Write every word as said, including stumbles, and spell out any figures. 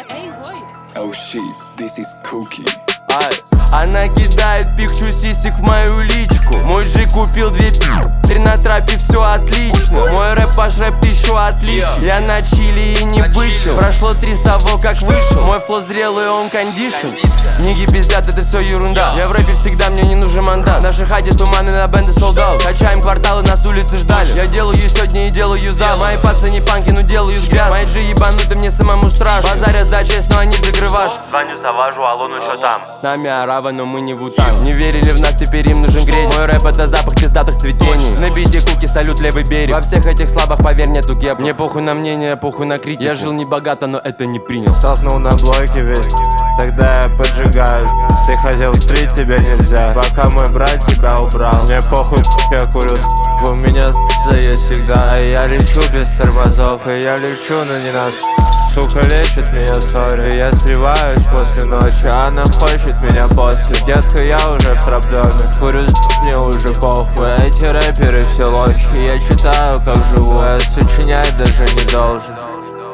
Oh shit, this is cookie. Ай. Она кидает пикчу сисек в мою личку. Мой джи купил две пи. Три на трапе, все отлично. Мой рэп ваш рэп еще отличен. Я на чили и не бычил. Прошло три с того, как вышел. Мой фло зрелый, он кондишн. Книги пиздят, это все ерунда. Я в рэпе всегда, мне не нужен мандат. В нашей хате туманы на бенды солдат. Качаем кварталы, нас улицы ждали. Я делаю сегодня и делаю за. Мои пацаны панки, но делают грязь. Мои джи ебануты, мне самому страшно. Базарят за честь, но они закрывашь. Звоню, завожу, алло, ну чё там? С нами арава, но мы не вутан. Не верили в нас, теперь им нужен грень. Мой рэп это запах пиздатых цветений. На бите куки, салют, левый берег. Во всех этих слабых, поверь, нету геп. Мне похуй на мнение, похуй на критику. Я жил не богато, но это не принял. Толкнул на блоке весь, тогда я поджигаю. Ты хотел стрить, тебя нельзя. Пока мой брат тебя убрал. Мне похуй, я курю. У меня есть всегда. И я лечу без тормозов. И я лечу, но не нас. Сука лечит меня, сори. Я сливаюсь после ночи. Она хочет меня после. Детка, я уже в трап-доме. Курю, мне уже похуй. Эти рэперы все лохи. Я читаю, как живу. Я сочинять даже не должен.